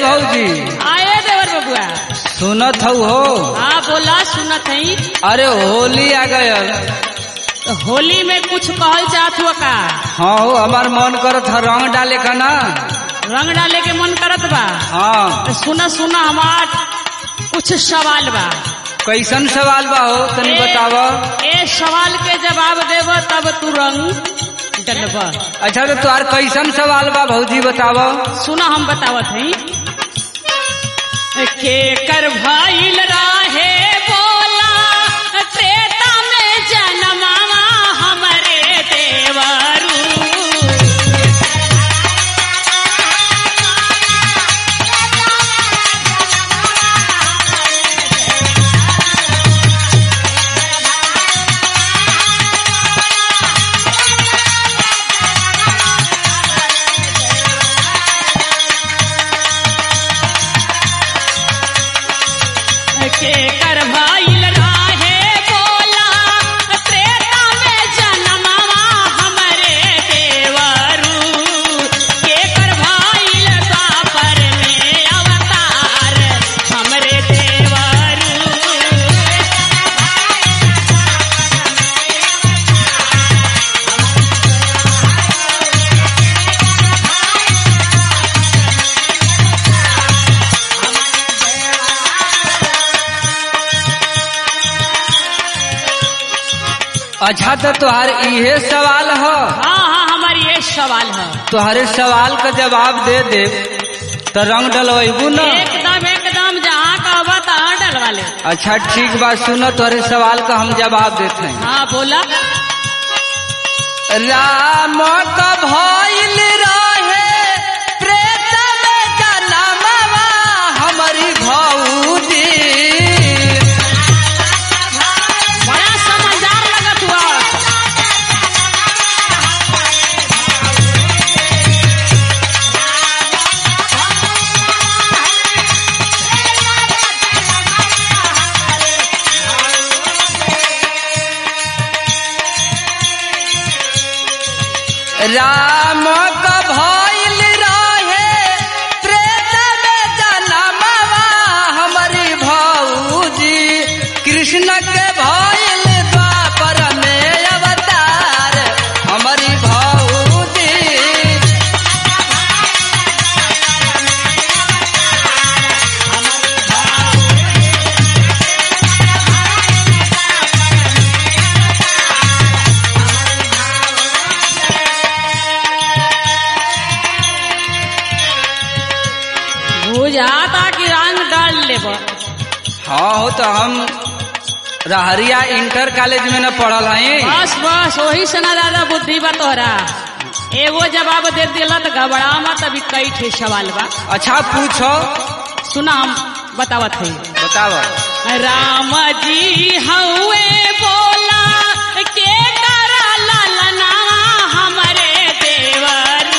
भौजी आए देवर बबुआ। सुनत हऊ हो? हाँ बोला सुनत हई। अरे होली आ गयल। तो होली में कुछ कहल चाहत हुआ का? हाँ हो, हमार मन करत है रंग डाले का ना। रंग डाले के मन करत बा? हाँ। तो सुना सुना हमार कुछ सवाल बा। कैसन सवाल बा हो, तनी बताव। ए सवाल के जवाब देव तब तू रंग डलब। अच्छा तो तुहार कैसन सवाल बा भौजी बताव। सुना हम बतावत हई। के कर भइल राहे बोला त्रेता में जनमावा हमरे देवरू। के कर भइल राहे बोला त्रेता में जनमावा हमरे देवरू। के कर भइल द्वापर में अवतार हमरे देवरू। अच्छा तो तुहार इहे सवाल हो? हाँ हाँ हमारी ये सवाल है। तुहारे सवाल का जवाब दे दे तो रंग डलवाबू ना। एकदम एकदम जहाँ कहबा तहाँ डलवा ले। अच्छा ठीक बात, सुनो तुहरे सवाल का हम जवाब देते हैं। हाँ बोला। राम का भइल रहे प्रेत में जनमवा हमारी भौजी। बड़ा समझदार लगत हुआ। राम का भइल रहे प्रेत में जनमवा हमारी भौजी। कृष्ण के भइल द्वापर में अवतार हमारी भौजी। बुझाता कि रंग डाल लेब। हाँ हो, तो हम रहरिया इंटर कॉलेज में न पढ़ल हई। बस बस वही से ना ज्यादा बुद्धि बा तोहरा। एगो जवाब दे दिला तो घबरा मत, अभी कई ठे सवाल बा। अच्छा पूछो। सुना हम बतावत हई। बताव। राम जी हउए बोला के करा ललना हमरे देवरू।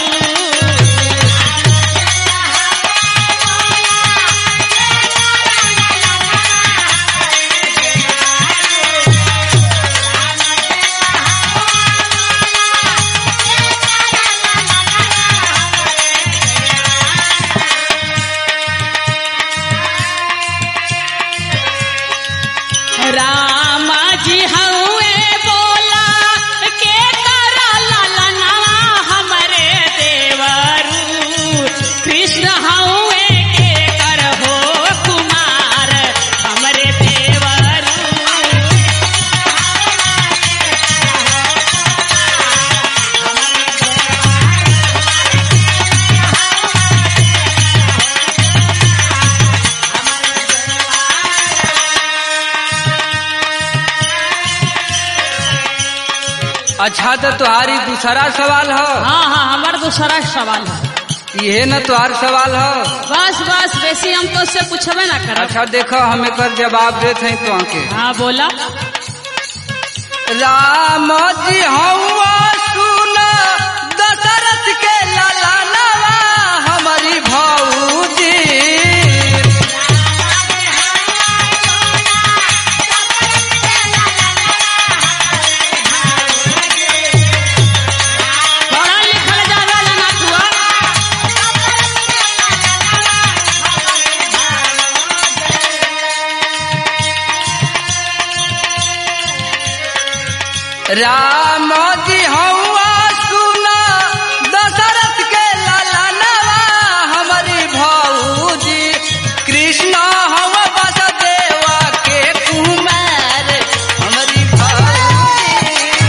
राम जी हउए बोला के करा ललना हमरे देवरू। कृष्ण हउए के कर हो कुमार हमरे देवरू। अच्छा तो तुम्हारी दूसरा सवाल हो? हाँ हाँ हमारा दूसरा सवाल है। ये न तुम्हार सवाल हो? बस बस वैसे हम तो उससे पूछबे ना कर। अच्छा देखो हम एक जवाब देते हैं तो आके। हाँ बोला। राम जी हवा सुन दशरथ के ललनवा हमारी भौजी। पढ़ा लिखल ज्यादा जना हुआ। राम जी हवा सुना दशरथ के ललनवा हमारी भौजी कृष्ण हम वसुदेवा के कुमार हमारी भौजी।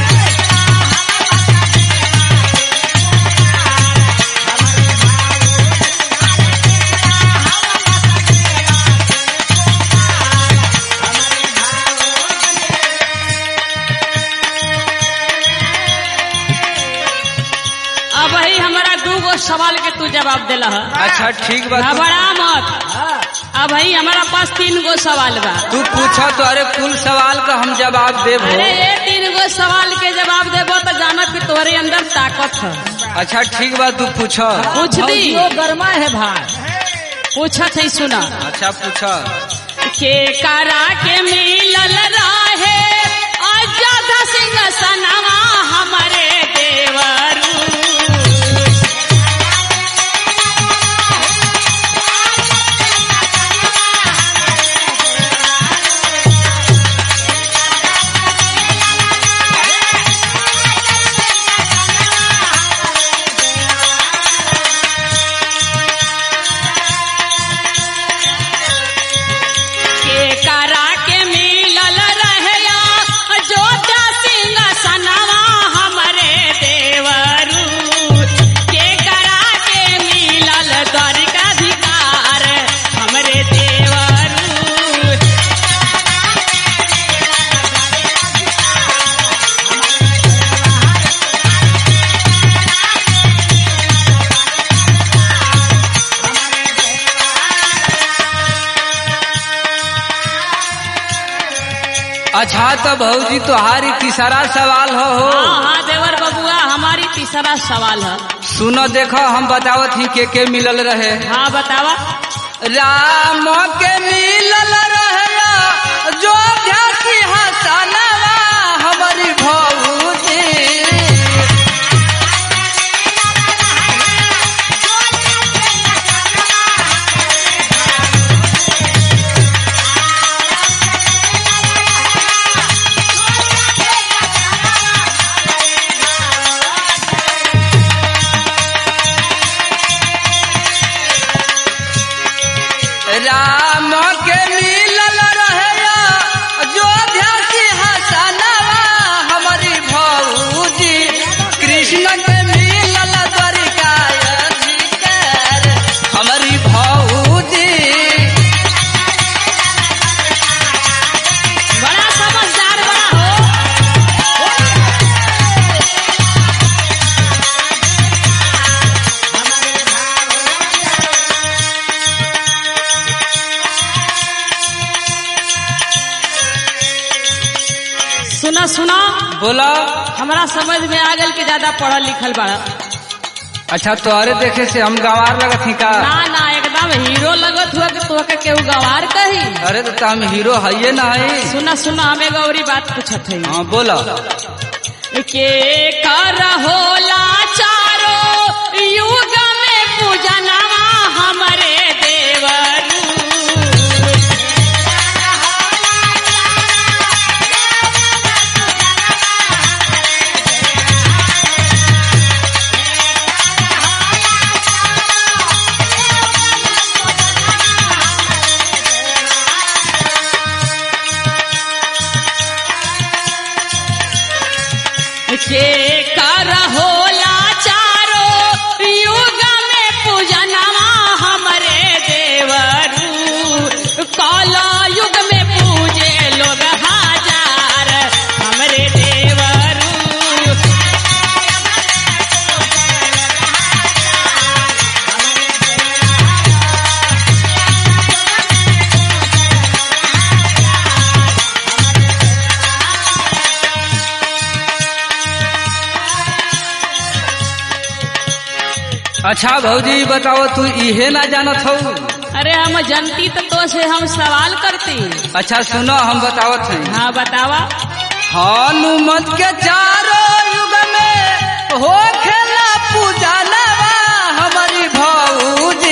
अब ही हमारा 2 सवाल के तू जवाब दिला है। अच्छा ठीक बा, घबरा मत। अब ही हमारा पास 3 सवाल बा। तू पूछा तो अरे कुल सवाल का हम जवाब देबो। अरे ये 3 सवाल के जवाब देबो तो जाना कि तुम्हारे अंदर ताकत है। अच्छा ठीक बा, तू पूछा। पूछ दी गरमा है भाई, पूछत है सुना। अच्छा पूछा। के करा के मिलल रहे अयोध्या सिंह सनवा हमारे देवरू। के करा के मिलल रहे अयोध्या सिंह सनवा हमारे देवरू। के करा के मिलल द्वारिकाधिकार हमरे देवरू। अच्छा तो भौजी तुम्हारी तीसरा सवाल हो। हाँ हाँ देवर बबुआ, हमारी तीसरा सवाल है। सुनो देखो हम बतावत ही के मिलल रहे। हाँ बतावा। राम के मिलल रहे जो की हसनवा हमारी भौजी। राम के मिलल रहे अयोध्या की हसनवा हमारी भौजी कृष्ण के मिलल द्वारिकाधिकार हमारी भौजी। बड़ा समझदार बड़ा हो। सुना सुना, बोला। हमारा समझ में आ गल कि ज्यादा पढ़ल लिखल बड़ा। अच्छा तोहरे देखे से हम गंवार लगत ही का? ना ना, एकदम हीरो लगत हुआ कि तोहके केहू गंवार कही। अरे तो हम हीरो है ना है। सुना सुना, हमें गौरी बात पूछत है। हाँ बोला। के कर होला चारो युग में पूजनवा हमारे देवरू। के कर होला चारो युग में पूजनवा हमारे देवरू। काला युग में पूजे लोग हजार हमारे देवरू। अच्छा भौजी बताओ तू इहे ना जानत हो? अरे हम जनती तो से हम सवाल करती। अच्छा सुनो हम बतावत हैं। हाँ बतावा। हनुमत के चारों युग में हो खेला पूजनवा हमारी भौजी।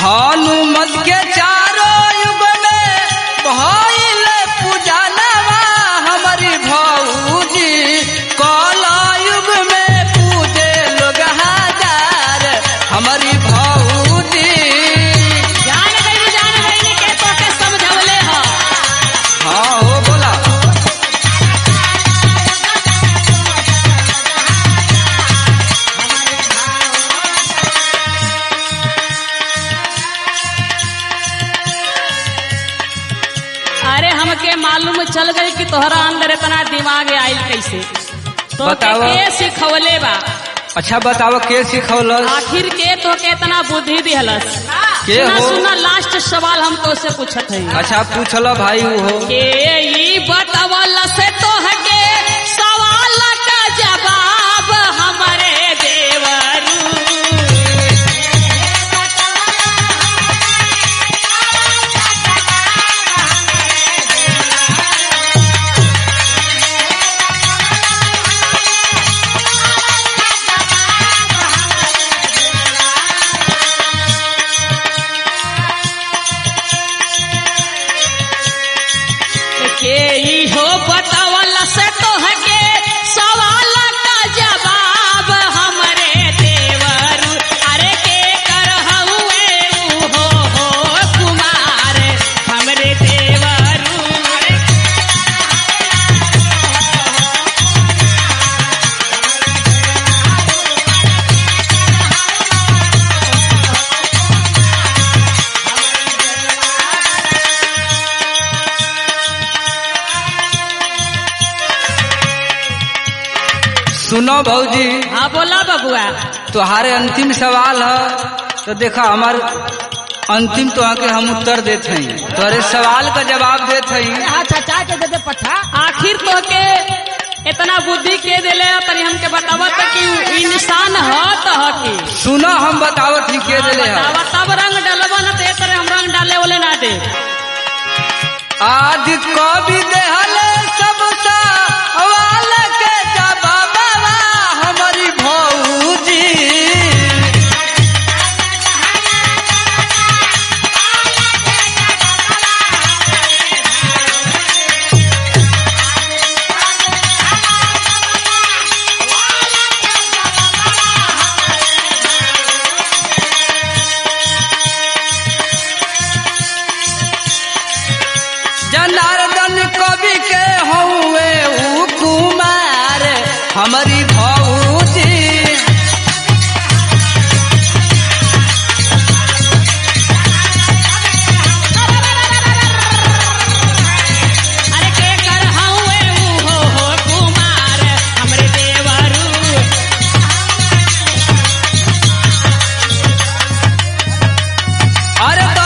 हनुमत के चारों युग में भइल पूजनवा हमारी भौजी कला युग में पूजे लोग हजार हमारी भौजी। जान गई के तो के समझवले हो। हाँ हो बोला। अरे हमके मालूम चल गई कि तोहरा अंदर इतना दिमाग आइल कैसे। तो बताओ। के सिखवले बा। अच्छा बताओ के सिखौलस? आखिर के तो के इतना बुद्धि दिहलस? के सुना हो? सुना लास्ट सवाल हम तो से पूछत है। अच्छा पूछल भाई हो। के ई बतावल से तो हके सवाल का जवाब हमारे देवरू। के ई हो बतावल से तो हके सवाल का जवाब हमरे देवरू। अरे के कर हुए हो कुमार हमरे देवरू। सुनो भौजी हाँ बोला बबुआ। तुम्हारे अंतिम सवाल है तो देखा हमार अंतिम तो आके हम उत्तर देते हैं तोहरे सवाल का जवाब देते हैं। चाचा के दे पठा। आखिर तो के इतना बुद्धि के दिले तनी हमके बतावत कि उ इंसान ह त ह की। सुनो हम बतावत ही के दिले है। बतावा तब रंग डलवा न ते तरह हम रंग डाले वाले ना दे। आदि कवि देहल सब सवाल के जवाब हमारी भौजी। जनार्दन कवि के हुए ऊ कुमार हमारी भौजी। अरे के कर हुए हो कुमार हमरे देवरू। अरे